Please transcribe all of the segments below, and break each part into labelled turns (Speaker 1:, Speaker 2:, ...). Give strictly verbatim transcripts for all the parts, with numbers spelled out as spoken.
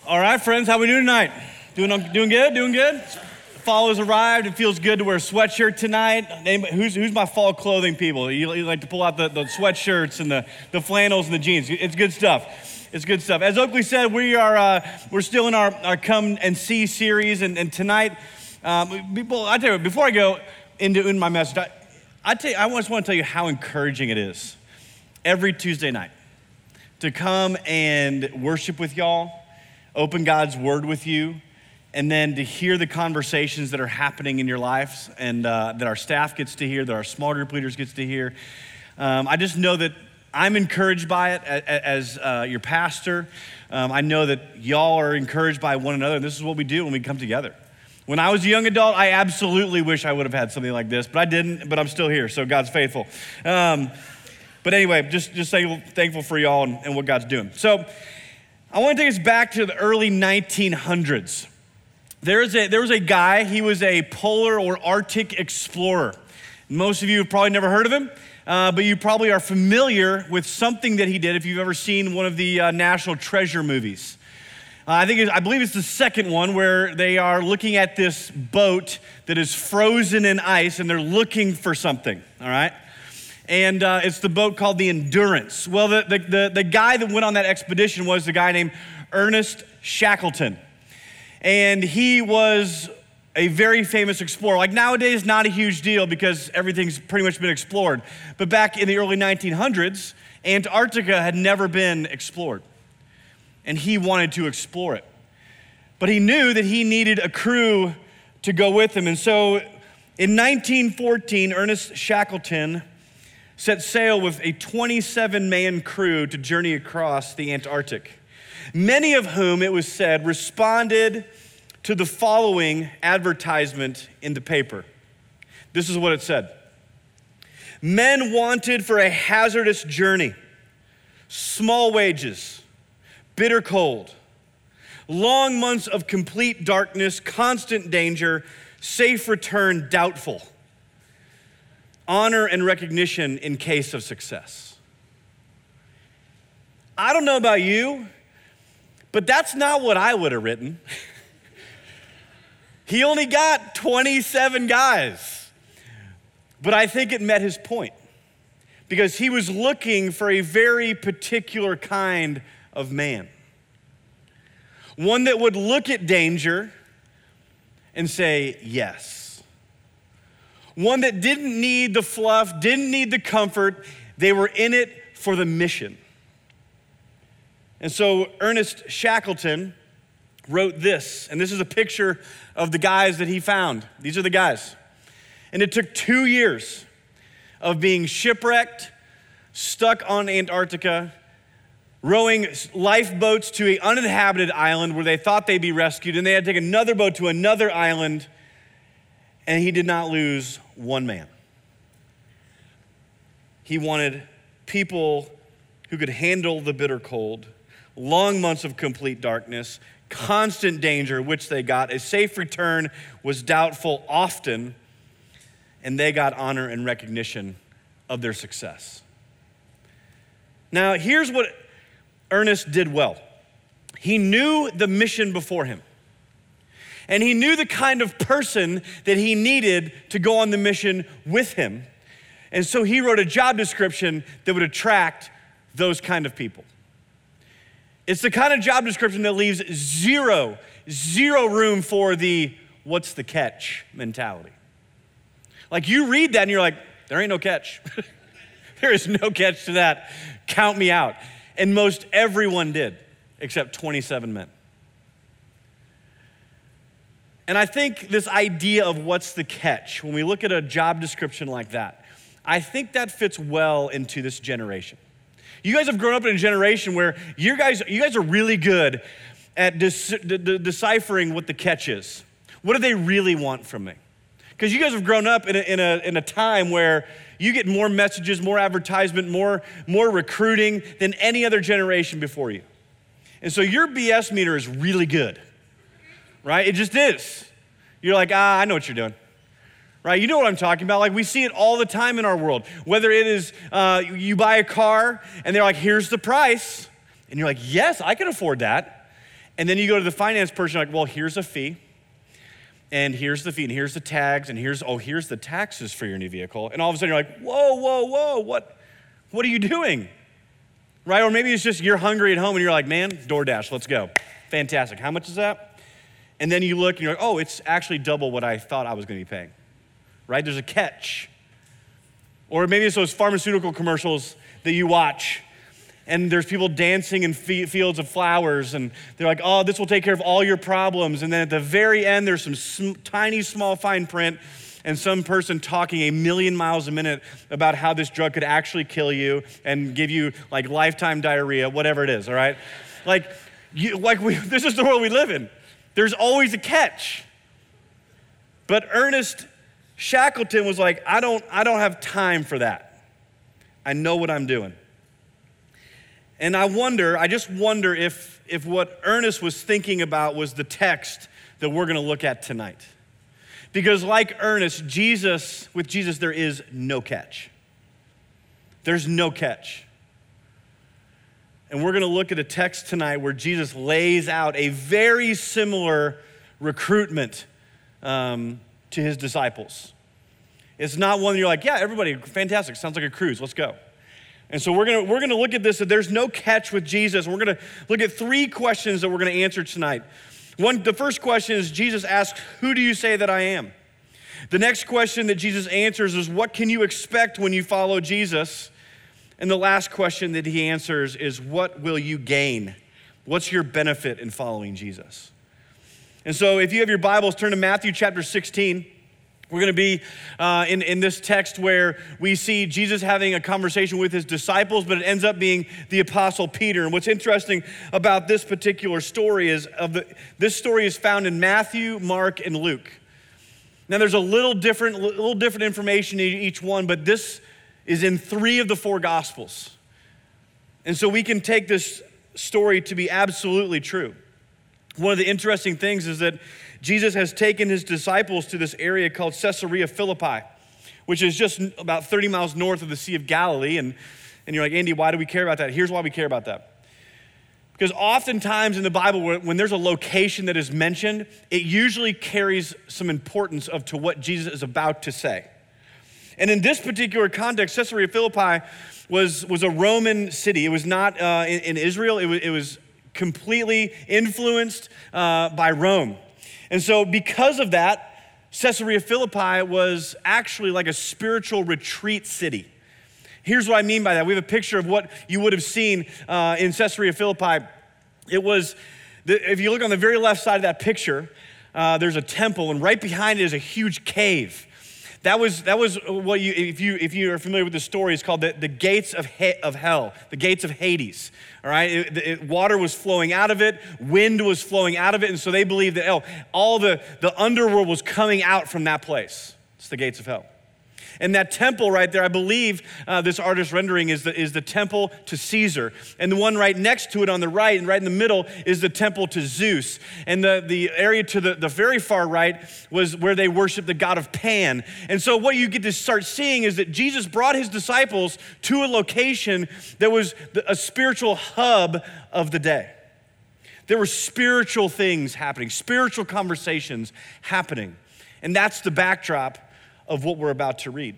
Speaker 1: All right, friends, how we doing tonight? Doing doing good? Doing good? Fall has arrived. It feels good to wear a sweatshirt tonight. Anybody, who's who's my fall clothing people? You, you like to pull out the, the sweatshirts and the, the flannels and the jeans. It's good stuff. It's good stuff. As Oakley said, we are uh, we're still in our, our Come and See series, and, and tonight, um, people, I tell you, before I go into in my message, I, I tell you, I just want to tell you how encouraging it is every Tuesday night to come and worship with y'all, open God's word with you, and then to hear the conversations that are happening in your lives and uh, that our staff gets to hear, that our small group leaders gets to hear. Um, I just know that I'm encouraged by it as uh, your pastor. Um, I know that y'all are encouraged by one another. This is what we do when we come together. When I was a young adult, I absolutely wish I would have had something like this, but I didn't, but I'm still here, so God's faithful. Um, but anyway, just, just thankful, thankful for y'all and, and what God's doing. So I want to take us back to the early nineteen hundreds. There was a, there was a guy, he was a polar or Arctic explorer. Most of you have probably never heard of him, uh, but you probably are familiar with something that he did if you've ever seen one of the uh, National Treasure movies. Uh, I think, I believe it's the second one where they are looking at this boat that is frozen in ice and they're looking for something, all right? And uh, it's the boat called the Endurance. Well, the, the, the, the guy that went on that expedition was the guy named Ernest Shackleton. And he was a very famous explorer. Like nowadays, not a huge deal because everything's pretty much been explored. But back in the early nineteen hundreds, Antarctica had never been explored. And he wanted to explore it. But he knew that he needed a crew to go with him. And so in nineteen fourteen, Ernest Shackleton set sail with a twenty-seven man crew to journey across the Antarctic. Many of whom, it was said, responded to the following advertisement in the paper. This is what it said. Men wanted for a hazardous journey, small wages, bitter cold, long months of complete darkness, constant danger, safe return doubtful, honor and recognition in case of success. I don't know about you, but that's not what I would have written. He only got twenty-seven guys. But I think it met his point because he was looking for a very particular kind of man. One that would look at danger and say, yes. One that didn't need the fluff, didn't need the comfort. They were in it for the mission. And so Ernest Shackleton wrote this, and this is a picture of the guys that he found. These are the guys. And it took two years of being shipwrecked, stuck on Antarctica, rowing lifeboats to an uninhabited island where they thought they'd be rescued, and they had to take another boat to another island, and he did not lose one man. He wanted people who could handle the bitter cold, long months of complete darkness, constant danger, which they got. A safe return was doubtful often, and they got honor and recognition of their success. Now, here's what Ernest did well. He knew the mission before him, and he knew the kind of person that he needed to go on the mission with him. And so he wrote a job description that would attract those kind of people. It's the kind of job description that leaves zero, zero room for the what's the catch mentality. Like you read that and you're like, there ain't no catch. There is no catch to that. Count me out. And most everyone did, except twenty-seven men. And I think this idea of what's the catch, when we look at a job description like that, I think that fits well into this generation. You guys have grown up in a generation where you guys, you guys are really good at de- de- deciphering what the catch is. What do they really want from me? Because you guys have grown up in a, in, a, in a time where you get more messages, more advertisement, more, more recruiting than any other generation before you. And so your B S meter is really good, right? It just is. You're like, ah, I know what you're doing. Right, you know what I'm talking about. Like we see it all the time in our world. Whether it is uh, you buy a car and they're like, here's the price. And you're like, yes, I can afford that. And then you go to the finance person, like, well, here's a fee, and here's the fee, and here's the tags, and here's, oh, here's the taxes for your new vehicle. And all of a sudden you're like, whoa, whoa, whoa, what, what are you doing? Right? Or maybe it's just you're hungry at home and you're like, man, DoorDash, let's go. Fantastic. How much is that? And then you look and you're like, oh, it's actually double what I thought I was going to be paying. Right? There's a catch. Or maybe it's those pharmaceutical commercials that you watch, and there's people dancing in fields of flowers, and they're like, oh, this will take care of all your problems. And then at the very end, there's some sm- tiny, small fine print, and some person talking a million miles a minute about how this drug could actually kill you and give you like lifetime diarrhea, whatever it is, all right? Like, you, like we, this is the world we live in. There's always a catch. But Ernest Shackleton was like, I don't, I don't have time for that. I know what I'm doing. And I wonder, I just wonder if, if what Ernest was thinking about was the text that we're gonna look at tonight. Because like Ernest, Jesus, with Jesus, there is no catch. There's no catch. And we're gonna look at a text tonight where Jesus lays out a very similar recruitment um, to his disciples. It's not one you're like, yeah, everybody, fantastic, sounds like a cruise, let's go. And so we're gonna, we're gonna look at this, that there's no catch with Jesus. We're gonna look at three questions that we're gonna answer tonight. One, the first question is Jesus asks, who do you say that I am? The next question that Jesus answers is, what can you expect when you follow Jesus? And the last question that he answers is, what will you gain? What's your benefit in following Jesus? And so if you have your Bibles, turn to Matthew chapter sixteen. We're gonna be uh, in, in this text where we see Jesus having a conversation with his disciples, but it ends up being the Apostle Peter. And what's interesting about this particular story is, of the, this story is found in Matthew, Mark, and Luke. Now there's a little different, little different information in each one, but this is in three of the four Gospels. And so we can take this story to be absolutely true. One of the interesting things is that Jesus has taken his disciples to this area called Caesarea Philippi, which is just about thirty miles north of the Sea of Galilee. And, and you're like, Andy, why do we care about that? Here's why we care about that. Because oftentimes in the Bible, when there's a location that is mentioned, it usually carries some importance of to what Jesus is about to say. And in this particular context, Caesarea Philippi was, was a Roman city. It was not uh, in, in Israel. It was, it was completely influenced uh, by Rome. And so because of that, Caesarea Philippi was actually like a spiritual retreat city. Here's what I mean by that. We have a picture of what you would have seen uh, in Caesarea Philippi. It was, the, if you look on the very left side of that picture, uh, there's a temple, and right behind it is a huge cave. That was, that was what you, if you, if you are familiar with the story, it's called the, the gates of, he, of hell, the gates of Hades, all right? It, it, water was flowing out of it, wind was flowing out of it, and so they believed that, oh, all the, the underworld was coming out from that place. It's the gates of hell. And that temple right there, I believe uh, this artist rendering is the, is the temple to Caesar. And the one right next to it on the right and right in the middle is the temple to Zeus. And the, the area to the, the very far right was where they worshiped the god of Pan. And so what you get to start seeing is that Jesus brought his disciples to a location that was a spiritual hub of the day. There were spiritual things happening, spiritual conversations happening. And that's the backdrop of what we're about to read.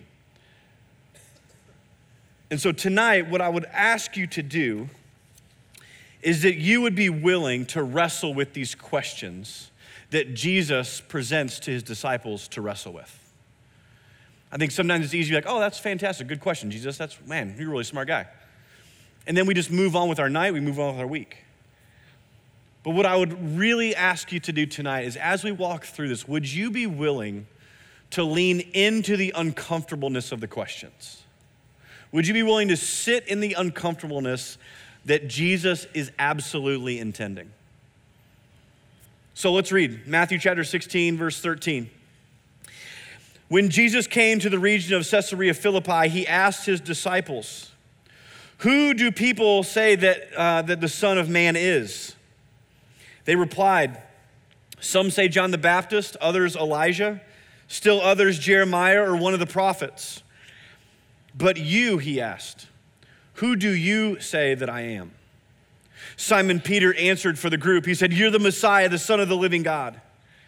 Speaker 1: And so tonight, what I would ask you to do is that you would be willing to wrestle with these questions that Jesus presents to his disciples to wrestle with. I think sometimes it's easy to be like, oh, that's fantastic, good question, Jesus. That's, man, you're a really smart guy. And then we just move on with our night, we move on with our week. But what I would really ask you to do tonight is, as we walk through this, would you be willing to lean into the uncomfortableness of the questions? Would you be willing to sit in the uncomfortableness that Jesus is absolutely intending? So let's read Matthew chapter sixteen, verse thirteen. When Jesus came to the region of Caesarea Philippi, he asked his disciples, "Who do people say that, uh, that the Son of Man is?" They replied, "Some say John the Baptist, others Elijah, still others Jeremiah or one of the prophets. But you," he asked, "who do you say that I am?" Simon Peter answered for the group. He said, "You're the Messiah, the Son of the living God."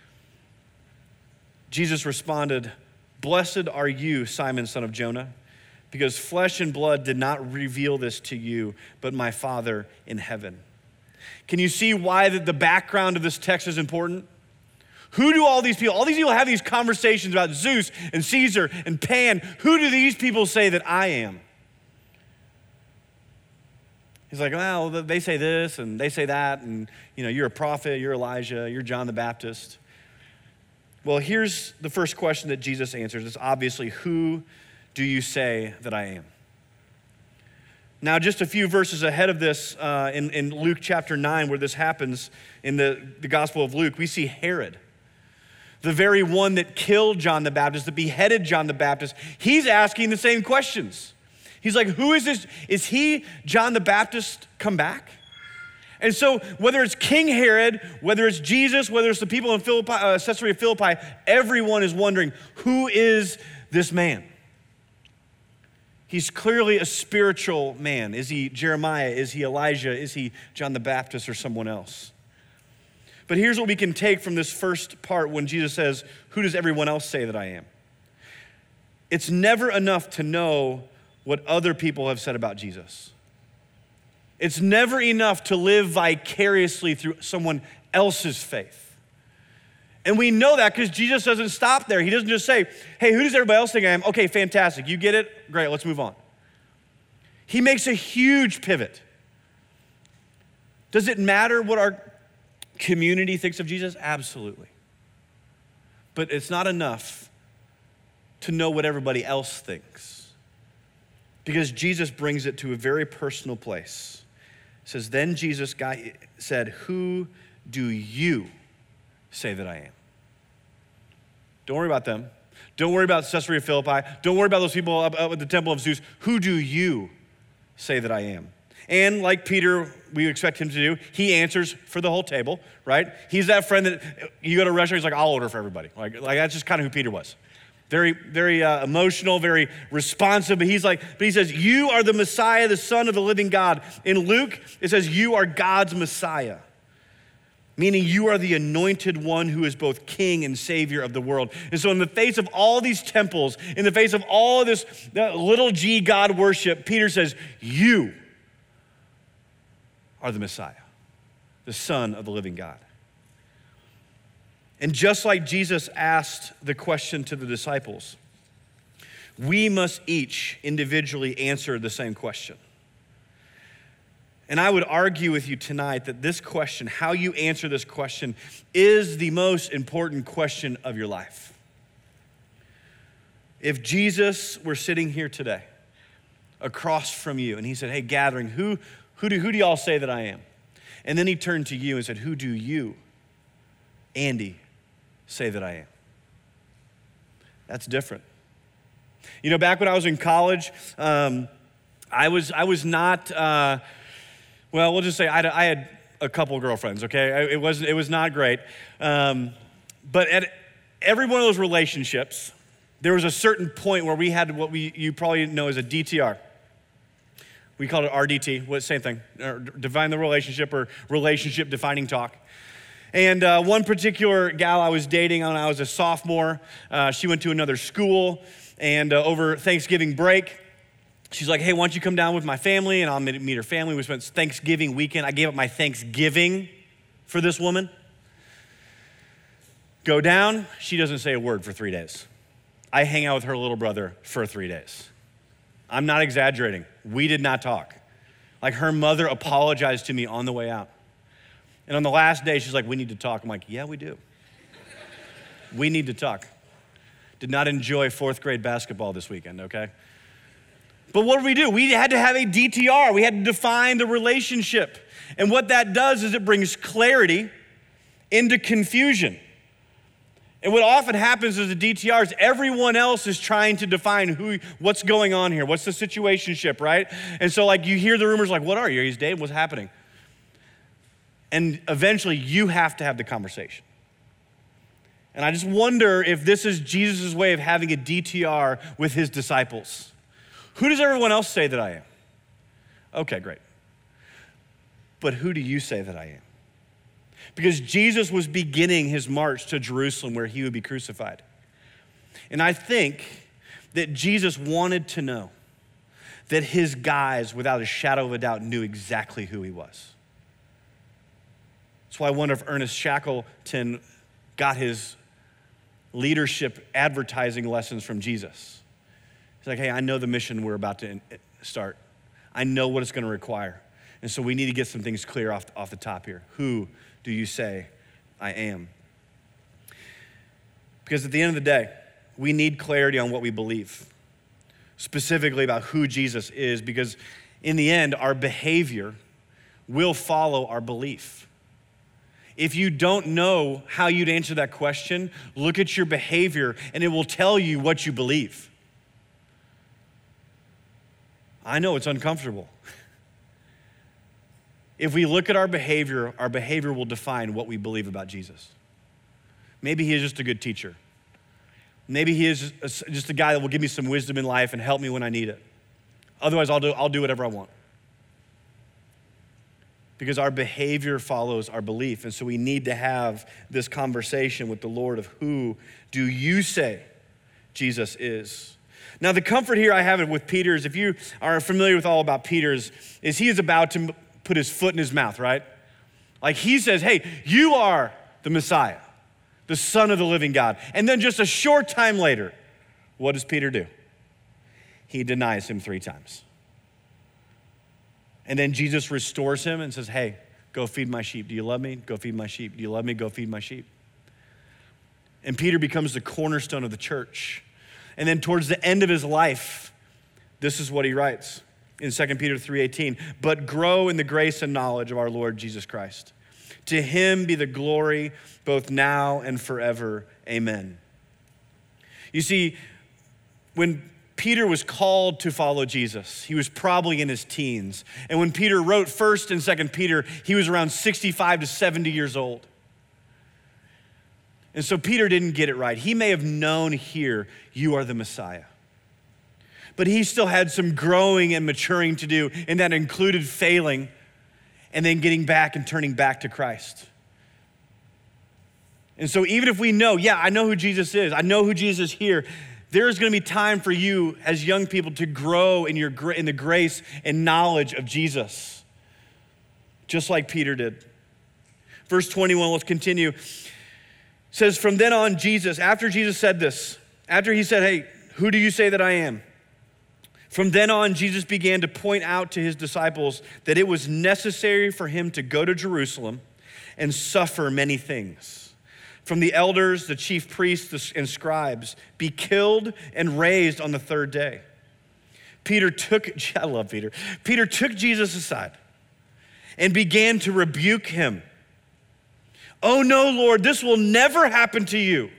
Speaker 1: Jesus responded, "Blessed are you, Simon, son of Jonah, because flesh and blood did not reveal this to you, but my Father in heaven." Can you see why the background of this text is important? Who do all these people, all these people have these conversations about Zeus and Caesar and Pan. Who do these people say that I am? He's like, well, they say this and they say that, and you know, you're a prophet, you're Elijah, you're John the Baptist. Well, here's the first question that Jesus answers. It's obviously, who do you say that I am? Now, just a few verses ahead of this, uh, in, in Luke chapter nine, where this happens in the, the Gospel of Luke, we see Herod, the very one that killed John the Baptist, that beheaded John the Baptist. He's asking the same questions. He's like, who is this? Is he John the Baptist come back? And so whether it's King Herod, whether it's Jesus, whether it's the people in Philippi, uh, Caesarea Philippi, everyone is wondering, who is this man? He's clearly a spiritual man. Is he Jeremiah? Is he Elijah? Is he John the Baptist or someone else? But here's what we can take from this first part when Jesus says, who does everyone else say that I am? It's never enough to know what other people have said about Jesus. It's never enough to live vicariously through someone else's faith. And we know that because Jesus doesn't stop there. He doesn't just say, hey, who does everybody else think I am? Okay, fantastic. You get it? Great, let's move on. He makes a huge pivot. Does it matter what our community thinks of Jesus? Absolutely. But it's not enough to know what everybody else thinks, because Jesus brings it to a very personal place. It says, then Jesus got, said, who do you say that I am? Don't worry about them. Don't worry about Caesarea Philippi. Don't worry about those people up, up at the temple of Zeus. Who do you say that I am? And like Peter, we expect him to do, he answers for the whole table, right? He's that friend that you go to a restaurant, he's like, I'll order for everybody. Like, like that's just kind of who Peter was. Very, very uh, emotional, very responsive. But he's like, but he says, you are the Messiah, the Son of the living God. In Luke, it says, you are God's Messiah, meaning you are the anointed one who is both king and savior of the world. And so in the face of all these temples, in the face of all of this little g God worship, Peter says, you are the Messiah, the Son of the living God. And just like Jesus asked the question to the disciples, we must each individually answer the same question. And I would argue with you tonight that this question, how you answer this question, is the most important question of your life. If Jesus were sitting here today, across from you, and he said, hey, gathering, who, who, do, who do y'all say that I am? And then he turned to you and said, who do you, Andy, say that I am? That's different. You know, back when I was in college, um, I was I was not, uh, well, we'll just say I had, I had a couple girlfriends, okay? It was, it was not great. Um, but at every one of those relationships, there was a certain point where we had what we you probably know as a D T R. We called it R D T, well, same thing, define the relationship or relationship defining talk. And uh, one particular gal I was dating when I was a sophomore, uh, she went to another school, and uh, over Thanksgiving break, she's like, hey, why don't you come down with my family, and I'll meet her family. We spent Thanksgiving weekend. I gave up my Thanksgiving for this woman. Go down, she doesn't say a word for three days. I hang out with her little brother for three days. I'm not exaggerating. We did not talk. Like, her mother apologized to me on the way out. And on the last day, she's like, we need to talk. I'm like, yeah, we do. We need to talk. Did not enjoy fourth grade basketball this weekend, okay? But what did we do? We had to have a D T R. We had to define the relationship. And what that does is it brings clarity into confusion. And what often happens is the D T Rs, everyone else is trying to define who, what's going on here. What's the situationship, right? And so like you hear the rumors like, what are you? He's dating, what's happening? And eventually you have to have the conversation. And I just wonder if this is Jesus' way of having a D T R with his disciples. Who does everyone else say that I am? Okay, great. but who do you say that I am? Because Jesus was beginning his march to Jerusalem where he would be crucified. And I think that Jesus wanted to know that his guys, without a shadow of a doubt, knew exactly who he was. That's why I wonder if Ernest Shackleton got his leadership advertising lessons from Jesus. He's like, hey, I know the mission we're about to start. I know what it's going to require. And so we need to get some things clear off, off the top here. Who do you say I am? Because at the end of the day, we need clarity on what we believe, specifically about who Jesus is, because in the end, our behavior will follow our belief. If you don't know how you'd answer that question, look at your behavior and it will tell you what you believe. I know it's uncomfortable. If we look at our behavior, our behavior will define what we believe about Jesus. Maybe he is just a good teacher. Maybe he is just a guy that will give me some wisdom in life and help me when I need it. Otherwise, I'll do, I'll do whatever I want. Because our behavior follows our belief. And so we need to have this conversation with the Lord of who do you say Jesus is? Now, the comfort here I have with Peter is, if you are familiar with all about Peter's, is he is about to put his foot in his mouth, right? Like he says, hey, you are the Messiah, the Son of the living God. And then just a short time later, what does Peter do? He denies him three times. And then Jesus restores him and says, hey, go feed my sheep. Do you love me? Go feed my sheep. Do you love me? Go feed my sheep. And Peter becomes the cornerstone of the church. And then towards the end of his life, this is what he writes in Second Peter three eighteen, but grow in the grace and knowledge of our Lord Jesus Christ. To him be the glory both now and forever. Amen. You see, when Peter was called to follow Jesus, he was probably in his teens. And when Peter wrote First and Second Peter, he was around sixty-five to seventy years old. And so Peter didn't get it right. He may have known here, you are the Messiah. But he still had some growing and maturing to do, and that included failing and then getting back and turning back to Christ. And so even if we know, yeah, I know who Jesus is, I know who Jesus is here, there's gonna be time for you as young people to grow in, your, in the grace and knowledge of Jesus, just like Peter did. Verse twenty-one, let's continue. It says, from then on, Jesus, after Jesus said this, after he said, hey, who do you say that I am? From then on, Jesus began to point out to his disciples that it was necessary for him to go to Jerusalem and suffer many things. From the elders, the chief priests, and scribes, be killed and raised on the third day. Peter took, I love Peter. Peter took Jesus aside and began to rebuke him. Oh no, Lord, this will never happen to you.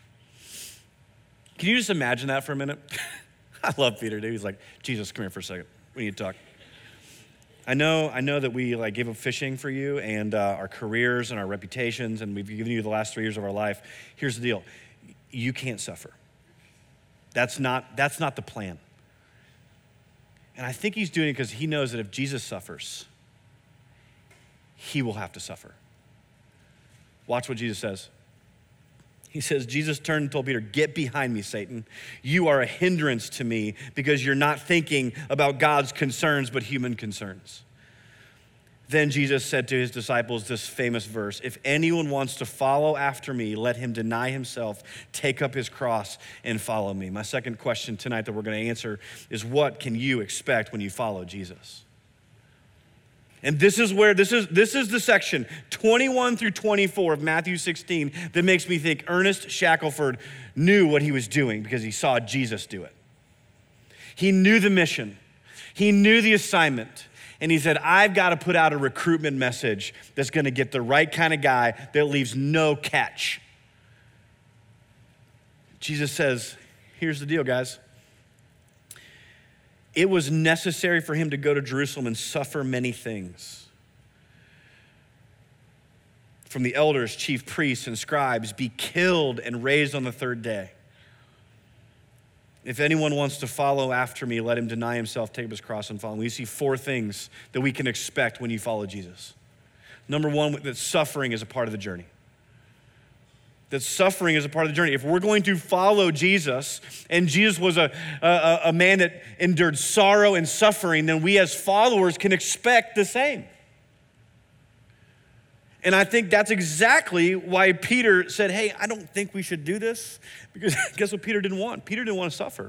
Speaker 1: Can you just imagine that for a minute? I love Peter, dude. He's like, Jesus, come here for a second. We need to talk. I know, I know that we like gave up fishing for you and uh, our careers and our reputations, and we've given you the last three years of our life. Here's the deal: you can't suffer. That's not that's not the plan. And I think he's doing it because he knows that if Jesus suffers, he will have to suffer. Watch what Jesus says. He says, Jesus turned and told Peter, get behind me, Satan. You are a hindrance to me because you're not thinking about God's concerns, but human concerns. Then Jesus said to his disciples this famous verse, if anyone wants to follow after me, let him deny himself, take up his cross, and follow me. My second question tonight that we're going to answer is, what can you expect when you follow Jesus? And this is where, this is this is the section, twenty-one through twenty-four of Matthew sixteen, that makes me think Ernest Shackelford knew what he was doing because he saw Jesus do it. He knew the mission. He knew the assignment. And he said, I've got to put out a recruitment message that's going to get the right kind of guy that leaves no catch. Jesus says, here's the deal, guys. It was necessary for him to go to Jerusalem and suffer many things. From the elders, chief priests, and scribes, be killed and raised on the third day. If anyone wants to follow after me, let him deny himself, take up his cross, and follow me. We see four things that we can expect when you follow Jesus. Number one, that suffering is a part of the journey. That suffering is a part of the journey. If we're going to follow Jesus, and Jesus was a, a, a man that endured sorrow and suffering, then we as followers can expect the same. And I think that's exactly why Peter said, hey, I don't think we should do this. Because guess what Peter didn't want? Peter didn't want to suffer.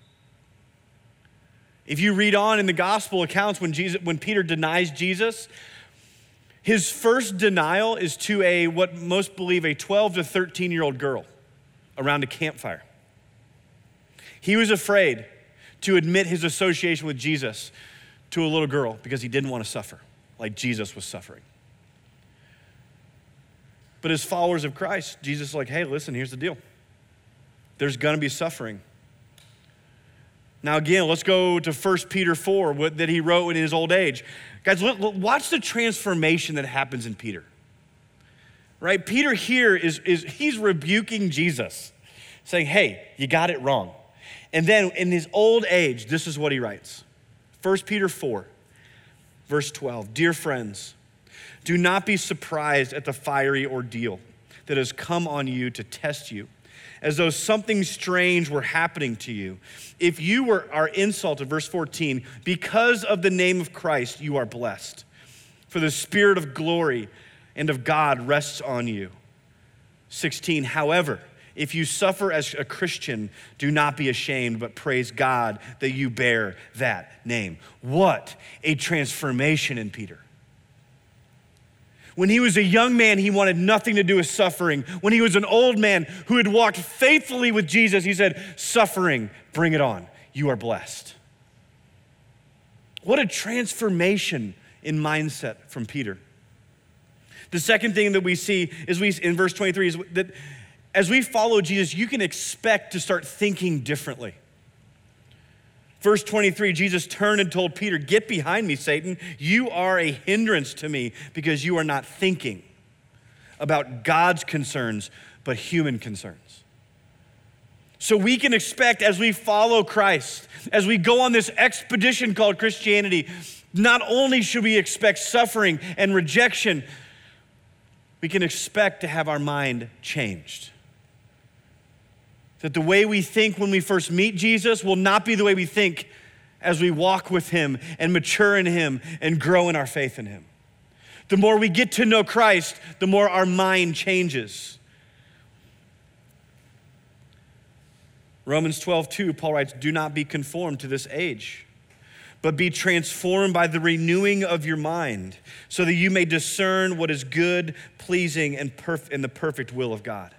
Speaker 1: If you read on in the gospel accounts when Jesus, when Peter denies Jesus, his first denial is to a, what most believe, a twelve to thirteen year old girl around a campfire. He was afraid to admit his association with Jesus to a little girl because he didn't want to suffer like Jesus was suffering. But as followers of Christ, Jesus is like, hey, listen, here's the deal. There's gonna be suffering. Now again, let's go to First Peter four, what, that he wrote in his old age. Guys, look, look, watch the transformation that happens in Peter. Right? Peter here is, is he's rebuking Jesus, saying, hey, you got it wrong. And then in his old age, this is what he writes. First Peter four, verse twelve, dear friends, do not be surprised at the fiery ordeal that has come on you to test you, as though something strange were happening to you. If you were are insulted, verse fourteen, because of the name of Christ, you are blessed. For the Spirit of glory and of God rests on you. sixteen, however, if you suffer as a Christian, do not be ashamed, but praise God that you bear that name. What a transformation in Peter. When he was a young man, he wanted nothing to do with suffering. When he was an old man who had walked faithfully with Jesus, he said, suffering, bring it on. You are blessed. What a transformation in mindset from Peter. The second thing that we see is we in verse twenty-three is that as we follow Jesus, you can expect to start thinking differently. Verse twenty-three, Jesus turned and told Peter, get behind me, Satan. You are a hindrance to me because you are not thinking about God's concerns, but human concerns. So we can expect as we follow Christ, as we go on this expedition called Christianity, not only should we expect suffering and rejection, we can expect to have our mind changed. That the way we think when we first meet Jesus will not be the way we think as we walk with him and mature in him and grow in our faith in him. The more we get to know Christ, the more our mind changes. Romans twelve two, Paul writes, do not be conformed to this age, but be transformed by the renewing of your mind, so that you may discern what is good, pleasing, and perf- and the perfect will of God.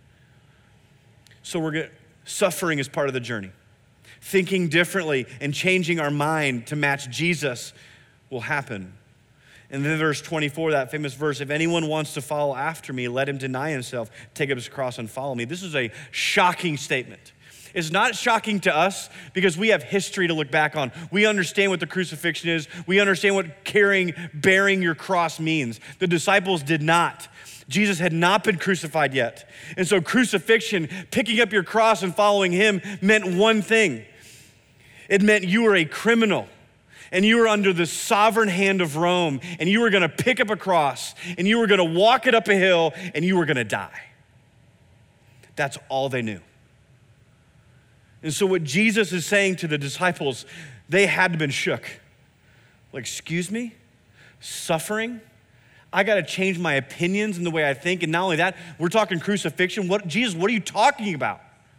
Speaker 1: So we're going suffering is part of the journey. Thinking differently and changing our mind to match Jesus will happen. And then verse twenty-four, that famous verse, if anyone wants to follow after me, let him deny himself, take up his cross and follow me. This is a shocking statement. It's not shocking to us because we have history to look back on. We understand what the crucifixion is. We understand what carrying, bearing your cross means. The disciples did not. Jesus had not been crucified yet. And so crucifixion, picking up your cross and following him meant one thing. It meant you were a criminal and you were under the sovereign hand of Rome and you were gonna pick up a cross and you were gonna walk it up a hill and you were gonna die. That's all they knew. And so what Jesus is saying to the disciples, they had to have been shook. Like, excuse me? Suffering? I got to change my opinions and the way I think. And not only that, we're talking crucifixion. What, Jesus, what are you talking about?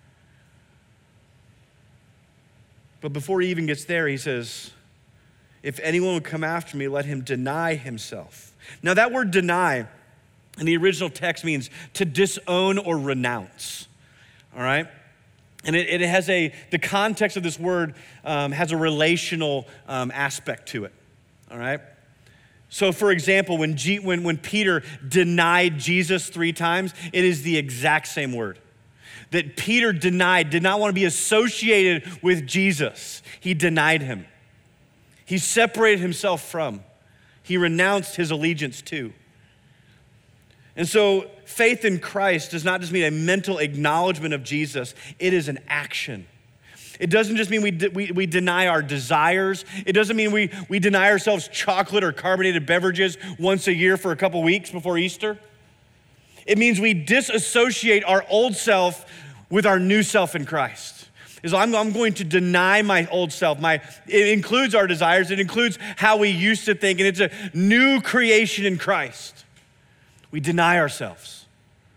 Speaker 1: But before he even gets there, he says, if anyone would come after me, let him deny himself. Now that word deny in the original text means to disown or renounce, all right? And it, it has a, the context of this word um, has a relational um, aspect to it, all right? So for example, when, G, when, when Peter denied Jesus three times, it is the exact same word. That Peter denied, did not want to be associated with Jesus. He denied him. He separated himself from. He renounced his allegiance to. And so faith in Christ does not just mean a mental acknowledgement of Jesus, it is an action. It doesn't just mean we, de- we, we deny our desires. It doesn't mean we, we deny ourselves chocolate or carbonated beverages once a year for a couple weeks before Easter. It means we disassociate our old self with our new self in Christ. Is I'm, I'm going to deny my old self. My, it includes our desires. It includes how we used to think, and it's a new creation in Christ. We deny ourselves.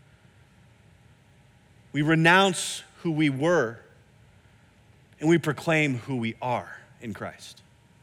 Speaker 1: We renounce who we were, and we proclaim who we are in Christ.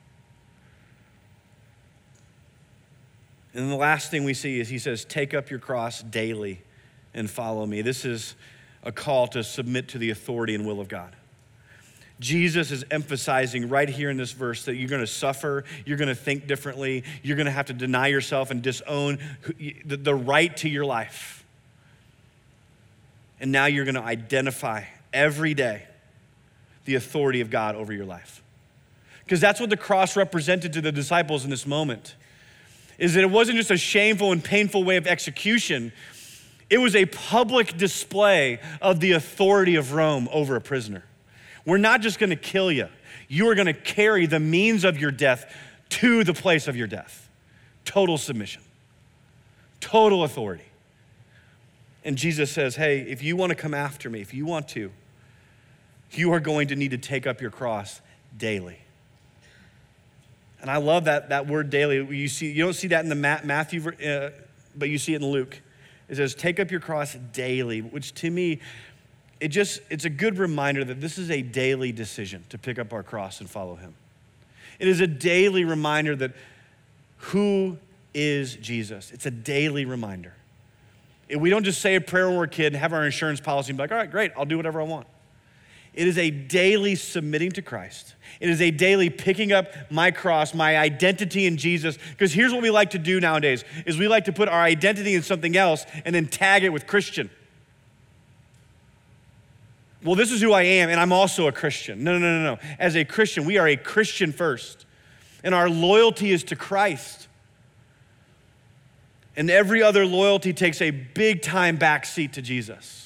Speaker 1: And then the last thing we see is he says, take up your cross daily and follow me. This is a call to submit to the authority and will of God. Jesus is emphasizing right here in this verse that you're gonna suffer, you're gonna think differently, you're gonna have to deny yourself and disown the right to your life. And now you're gonna identify every day the authority of God over your life. Because that's what the cross represented to the disciples in this moment, is that it wasn't just a shameful and painful way of execution, it was a public display of the authority of Rome over a prisoner. We're not just gonna kill you, you are gonna carry the means of your death to the place of your death. Total submission, total authority. And Jesus says, hey, if you wanna come after me, if you want to, you are going to need to take up your cross daily. And I love that, that word daily. You see, you don't see that in the Matthew, uh, but you see it in Luke. It says, take up your cross daily, which to me, it just, it's a good reminder that this is a daily decision to pick up our cross and follow him. It is a daily reminder that who is Jesus? It's a daily reminder. We don't just say a prayer when we're a kid and have our insurance policy and be like, all right, great, I'll do whatever I want. It is a daily submitting to Christ. It is a daily picking up my cross, my identity in Jesus. Because here's what we like to do nowadays, is we like to put our identity in something else and then tag it with Christian. Well, this is who I am, and I'm also a Christian. No, no, no, no. As a Christian, we are a Christian first. And our loyalty is to Christ. And every other loyalty takes a big time backseat to Jesus.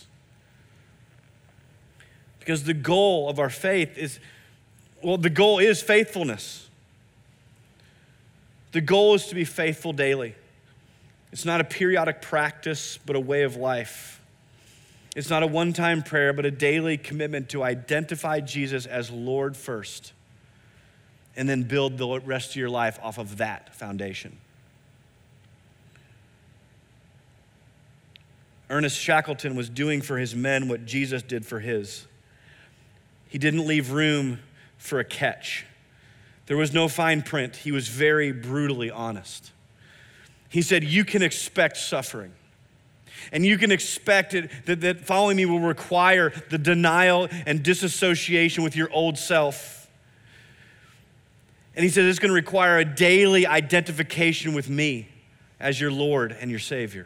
Speaker 1: Because the goal of our faith is, well, the goal is faithfulness. The goal is to be faithful daily. It's not a periodic practice, but a way of life. It's not a one-time prayer, but a daily commitment to identify Jesus as Lord first, and then build the rest of your life off of that foundation. Ernest Shackleton was doing for his men what Jesus did for his. He didn't leave room for a catch. There was no fine print. He was very brutally honest. He said, you can expect suffering. And you can expect it, that, that following me will require the denial and disassociation with your old self. And he says it's gonna require a daily identification with me as your Lord and your Savior.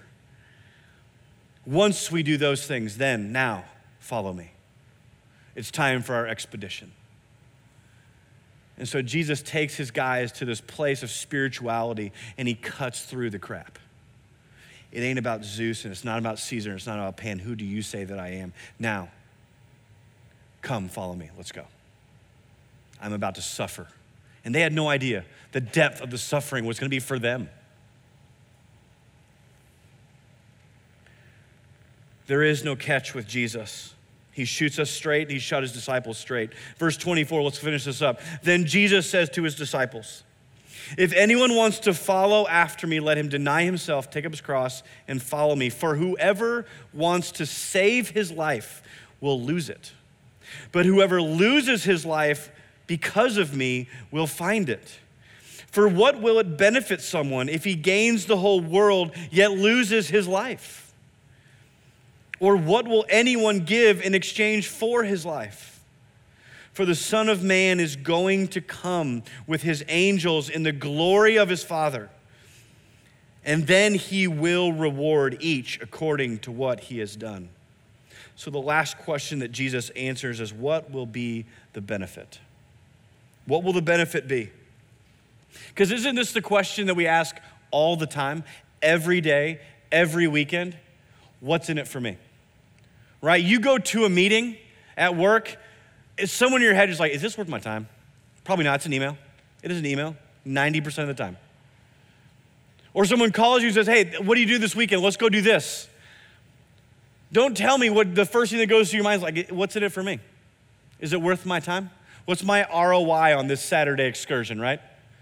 Speaker 1: Once we do those things, then, now, follow me. It's time for our expedition. And so Jesus takes his guys to this place of spirituality and he cuts through the crap. It ain't about Zeus and it's not about Caesar and it's not about Pan. Who do you say that I am? Now, come follow me, let's go. I'm about to suffer. And they had no idea the depth of the suffering was gonna be for them. There is no catch with Jesus. He shoots us straight, he shot his disciples straight. Verse twenty-four, let's finish this up. Then Jesus says to his disciples, if anyone wants to follow after me, let him deny himself, take up his cross, and follow me. For whoever wants to save his life will lose it. But whoever loses his life because of me will find it. For what will it benefit someone if he gains the whole world yet loses his life? Or what will anyone give in exchange for his life? For the Son of Man is going to come with his angels in the glory of his Father, and then he will reward each according to what he has done. So the last question that Jesus answers is, what will be the benefit? What will the benefit be? Because isn't this the question that we ask all the time, every day, every weekend? What's in it for me? Right? You go to a meeting at work, Is someone in your head just like, is this worth my time? Probably not, it's an email. It is an email, ninety percent of the time. Or someone calls you and says, hey, what do you do this weekend? Let's go do this. Don't tell me what the first thing that goes through your mind is like, what's in it for me? Is it worth my time? What's my R O I on this Saturday excursion, right?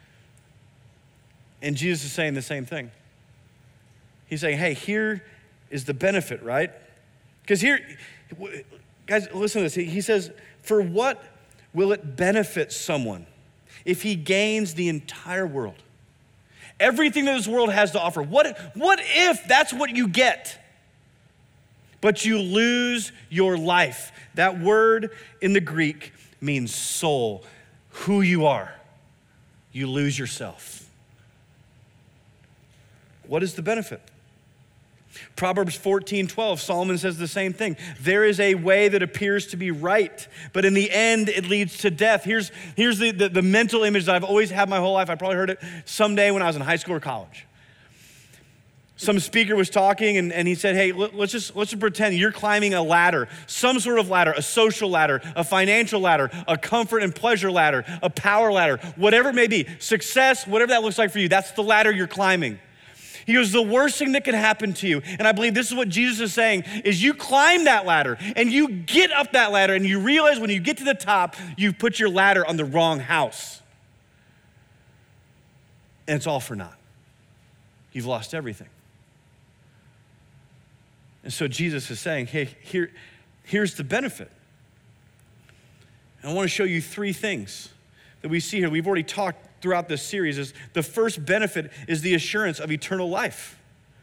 Speaker 1: And Jesus is saying the same thing. He's saying, hey, here is the benefit, right? Because here, guys, listen to this. He says, for what will it benefit someone if he gains the entire world? Everything that this world has to offer. What, what if that's what you get, but you lose your life? That word in the Greek means soul, who you are. You lose yourself. What is the benefit? Proverbs fourteen twelve, Solomon says the same thing. There is a way that appears to be right, but in the end it leads to death. Here's, here's the, the, the mental image that I've always had my whole life. I probably heard it someday when I was in high school or college. Some speaker was talking and, and he said, hey, let's just, let's just pretend you're climbing a ladder, some sort of ladder, a social ladder, a financial ladder, a comfort and pleasure ladder, a power ladder, whatever it may be, success, whatever that looks like for you, that's the ladder you're climbing. He goes, the worst thing that can happen to you, and I believe this is what Jesus is saying, is you climb that ladder and you get up that ladder and you realize when you get to the top, you've put your ladder on the wrong house. And it's all for naught. You've lost everything. And so Jesus is saying, hey, here, here's the benefit. And I want to show you three things that we see here. We've already talked throughout this series. Is the first benefit is the assurance of eternal life.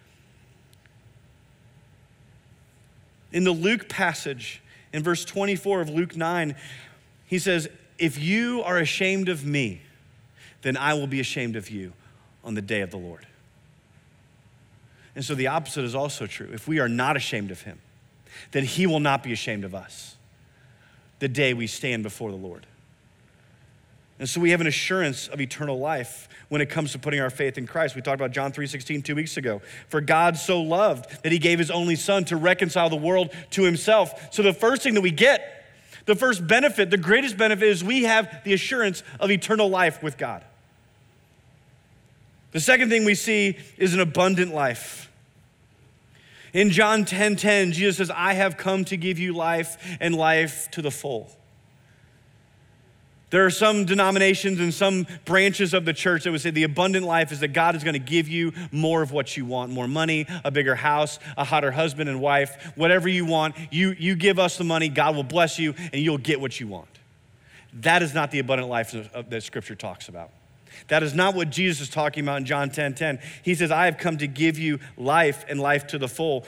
Speaker 1: In the Luke passage, in verse twenty-four of Luke nine, he says, if you are ashamed of me, then I will be ashamed of you on the day of the Lord. And so the opposite is also true. If we are not ashamed of him, then he will not be ashamed of us the day we stand before the Lord. And so we have an assurance of eternal life when it comes to putting our faith in Christ. We talked about John three sixteen two weeks ago. For God so loved that he gave his only son to reconcile the world to himself. So the first thing that we get, the first benefit, the greatest benefit is we have the assurance of eternal life with God. The second thing we see is an abundant life. In John ten ten, Jesus says, I have come to give you life and life to the full. There are some denominations and some branches of the church that would say the abundant life is that God is going to give you more of what you want, more money, a bigger house, a hotter husband and wife, whatever you want. You, you give us the money, God will bless you, and you'll get what you want. That is not the abundant life that Scripture talks about. That is not what Jesus is talking about in John ten ten. He says, I have come to give you life and life to the full.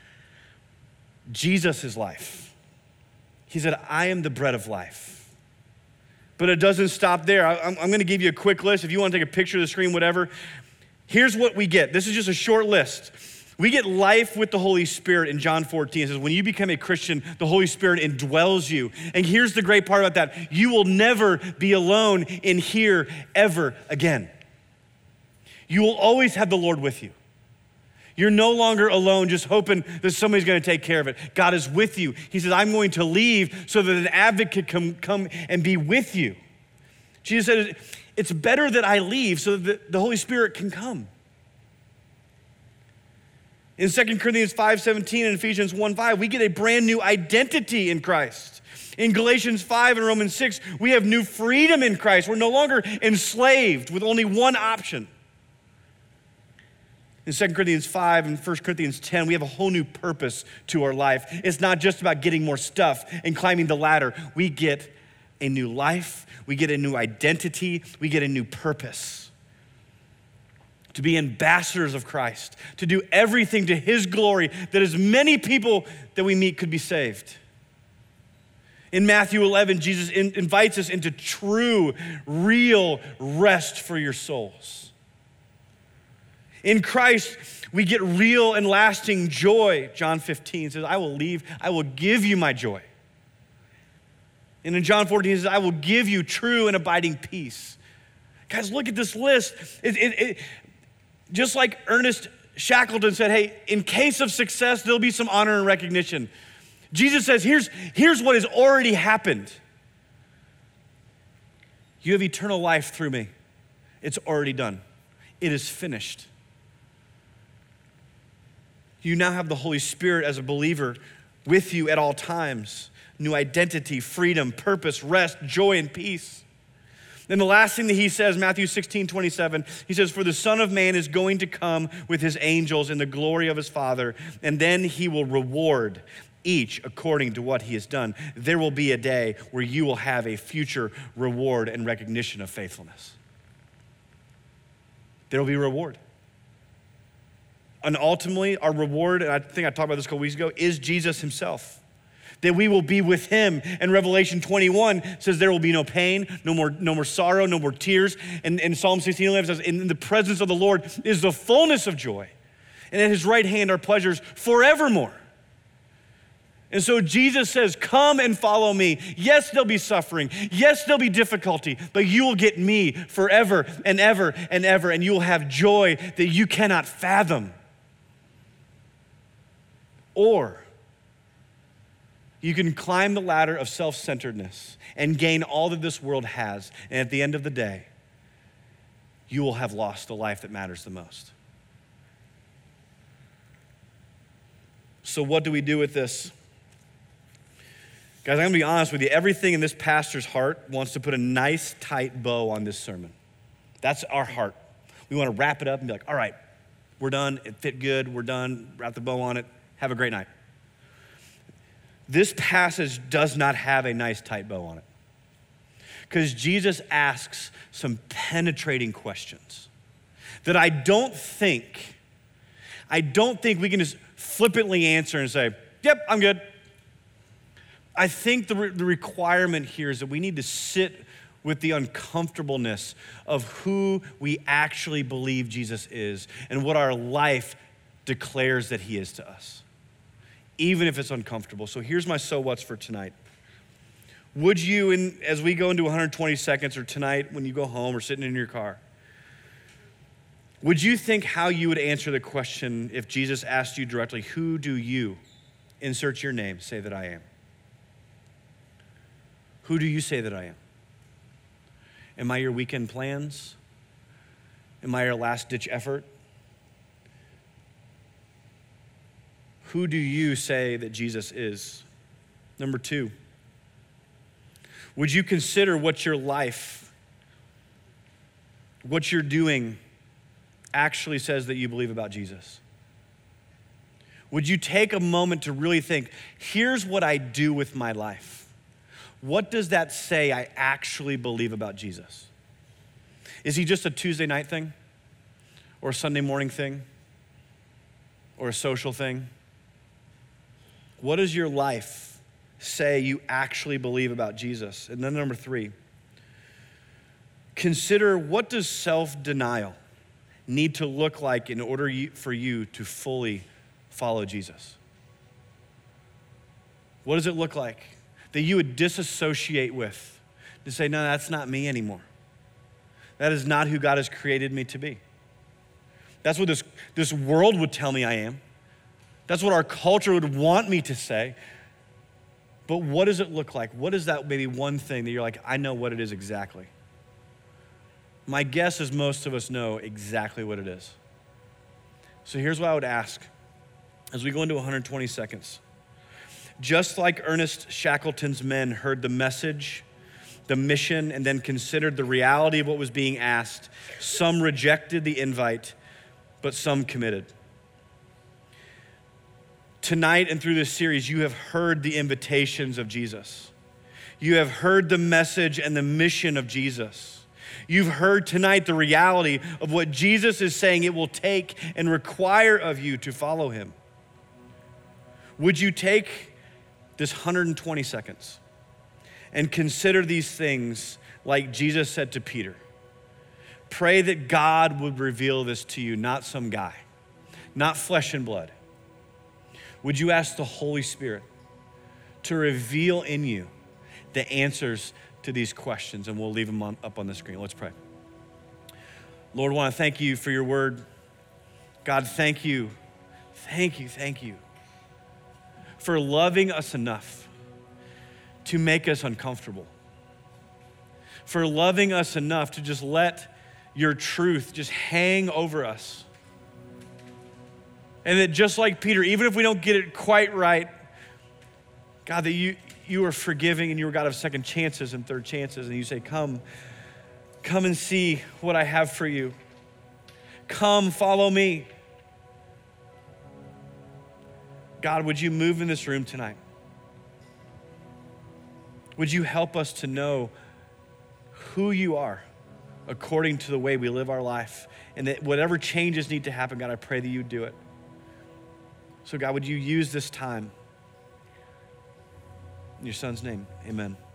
Speaker 1: Jesus is life. He said, I am the bread of life. But it doesn't stop there. I'm, I'm gonna give you a quick list. If you wanna take a picture of the screen, whatever. Here's what we get. This is just a short list. We get life with the Holy Spirit in John fourteen. It says, when you become a Christian, the Holy Spirit indwells you. And here's the great part about that. You will never be alone in here ever again. You will always have the Lord with you. You're no longer alone just hoping that somebody's gonna take care of it. God is with you. He says, I'm going to leave so that an advocate can come and be with you. Jesus said, it's better that I leave so that the Holy Spirit can come. In Second Corinthians five seventeen and Ephesians one five, we get a brand new identity in Christ. In Galatians five and Romans six, we have new freedom in Christ. We're no longer enslaved with only one option. In Second Corinthians five and First Corinthians ten, we have a whole new purpose to our life. It's not just about getting more stuff and climbing the ladder. We get a new life, we get a new identity, we get a new purpose. To be ambassadors of Christ, to do everything to his glory, that as many people that we meet could be saved. In Matthew eleven, Jesus in, invites us into true, real rest for your souls. In Christ, we get real and lasting joy. John fifteen says, I will leave, I will give you my joy. And in John fourteen, he says, I will give you true and abiding peace. Guys, look at this list. It, it, it, just like Ernest Shackleton said, hey, in case of success, there'll be some honor and recognition. Jesus says, here's, here's what has already happened. You have eternal life through me. It's already done. It is finished. You now have the Holy Spirit as a believer with you at all times. New identity, freedom, purpose, rest, joy, and peace. Then the last thing that he says, Matthew sixteen, twenty-seven, he says, for the Son of Man is going to come with his angels in the glory of his Father, and then he will reward each according to what he has done. There will be a day where you will have a future reward and recognition of faithfulness. There will be a reward. And ultimately, our reward, and I think I talked about this a couple weeks ago, is Jesus himself. That we will be with him. And Revelation twenty-one says there will be no pain, no more, no more sorrow, no more tears. And, and Psalm sixteen eleven says, in the presence of the Lord is the fullness of joy. And at his right hand are pleasures forevermore. And so Jesus says, come and follow me. Yes, there'll be suffering. Yes, there'll be difficulty, but you will get me forever and ever and ever, and you will have joy that you cannot fathom. Or you can climb the ladder of self-centeredness and gain all that this world has, and at the end of the day, you will have lost the life that matters the most. So what do we do with this? Guys, I'm gonna be honest with you. Everything in this pastor's heart wants to put a nice, tight bow on this sermon. That's our heart. We wanna wrap it up and be like, all right, we're done, it fit good, we're done, wrap the bow on it, have a great night. This passage does not have a nice, tight bow on it, because Jesus asks some penetrating questions that I don't think, I don't think we can just flippantly answer and say, yep, I'm good. I think the, re- the requirement here is that we need to sit with the uncomfortableness of who we actually believe Jesus is and what our life declares that he is to us, even if it's uncomfortable. So here's my so what's for tonight. Would you, in, as we go into one hundred twenty seconds, or tonight when you go home or sitting in your car, would you think how you would answer the question if Jesus asked you directly, who do you, insert your name, say that I am? Who do you say that I am? Am I your weekend plans? Am I your last-ditch effort? Who do you say that Jesus is? Number two, would you consider what your life, what you're doing, actually says that you believe about Jesus? Would you take a moment to really think, here's what I do with my life. What does that say I actually believe about Jesus? Is he just a Tuesday night thing? Or a Sunday morning thing? Or a social thing? What does your life say you actually believe about Jesus? And then number three, consider, what does self-denial need to look like in order for you to fully follow Jesus? What does it look like that you would disassociate with, to say, no, that's not me anymore. That is not who God has created me to be. That's what this, this world would tell me I am. That's what our culture would want me to say. But what does it look like? What is that maybe one thing that you're like, I know what it is exactly? My guess is most of us know exactly what it is. So here's what I would ask as we go into one hundred twenty seconds. Just like Ernest Shackleton's men heard the message, the mission, and then considered the reality of what was being asked, some rejected the invite, but some committed. Tonight and through this series, you have heard the invitations of Jesus. You have heard the message and the mission of Jesus. You've heard tonight the reality of what Jesus is saying it will take and require of you to follow him. Would you take this one hundred twenty seconds and consider these things like Jesus said to Peter? Pray that God would reveal this to you, not some guy, not flesh and blood. Would you ask the Holy Spirit to reveal in you the answers to these questions? And we'll leave them on, up on the screen. Let's pray. Lord, I want to thank you for your word. God, thank you, thank you, thank you for loving us enough to make us uncomfortable, for loving us enough to just let your truth just hang over us. And that just like Peter, even if we don't get it quite right, God, that you, you are forgiving and you are God of second chances and third chances. And you say, come, come and see what I have for you. Come, follow me. God, would you move in this room tonight? Would you help us to know who you are according to the way we live our life? And that whatever changes need to happen, God, I pray that you do it. So God, would you use this time? In your son's name, amen.